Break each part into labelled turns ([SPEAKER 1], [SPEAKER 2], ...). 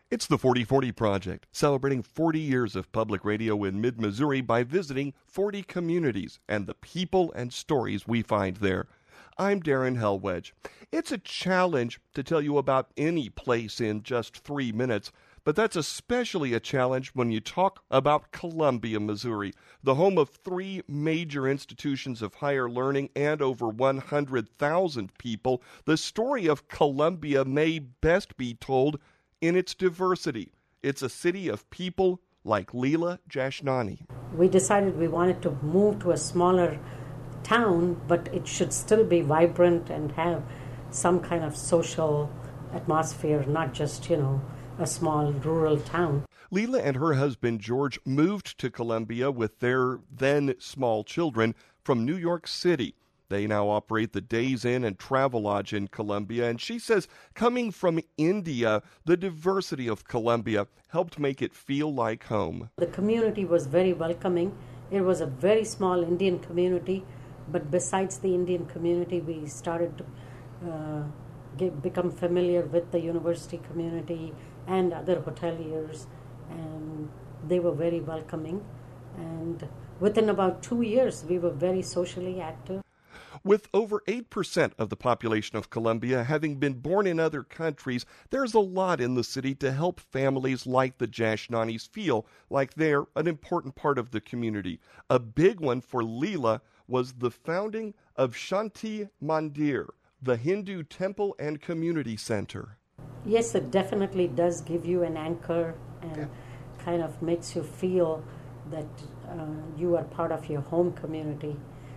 [SPEAKER 1] It's the 4040 Project, celebrating 40 years of public radio in mid-Missouri by visiting 40 communities and the people and stories we find there. I'm Darren Hellwedge. It's a challenge to tell you about any place in just 3 minutes, but that's especially a challenge when you talk about Columbia, Missouri, the home of 3 major institutions of higher learning and over 100,000 people. The story of Columbia may best be told in its diversity. It's a city of people like Leela Jashnani.
[SPEAKER 2] We decided we wanted to move to a smaller town, but it should still be vibrant and have some kind of social atmosphere, not just, a small rural town.
[SPEAKER 1] Leela and her husband George moved to Columbia with their then small children from New York City. They now operate the Days Inn and Travelodge in Columbia, and she says coming from India, the diversity of Columbia helped make it feel like home.
[SPEAKER 2] The community was very welcoming. It was a very small Indian community, but besides the Indian community, we started to become familiar with the university community and other hoteliers, and they were very welcoming. And within about 2 years, we were very socially active.
[SPEAKER 1] With over 8% of the population of Columbia having been born in other countries, there's a lot in the city to help families like the Jashnanis feel like they're an important part of the community. A big one for Leela was the founding of Shanti Mandir, the Hindu temple and community center.
[SPEAKER 2] Yes, it definitely does give you an anchor and kind of makes you feel that you are part of your home community.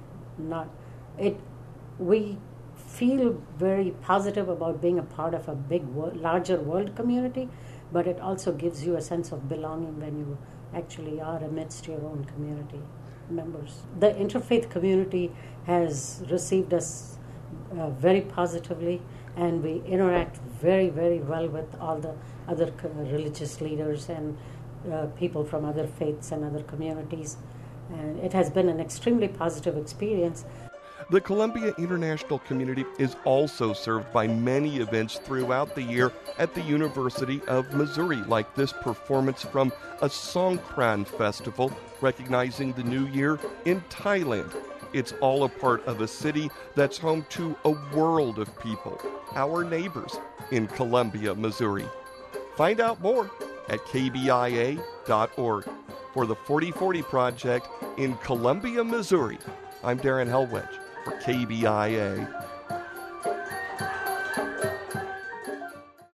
[SPEAKER 2] We feel very positive about being a part of a big, larger world community, but it also gives you a sense of belonging when you actually are amidst your own community members. The interfaith community has received us very positively, and we interact very, very well with all the other religious leaders and people from other faiths and other communities. And it has been an extremely positive experience.
[SPEAKER 1] The Columbia International Community is also served by many events throughout the year at the University of Missouri, like this performance from a Songkran festival recognizing the new year in Thailand. It's all a part of a city that's home to a world of people, our neighbors in Columbia, Missouri. Find out more at kbia.org. For the 4040 Project in Columbia, Missouri, I'm Darren Hellwedge for KBIA.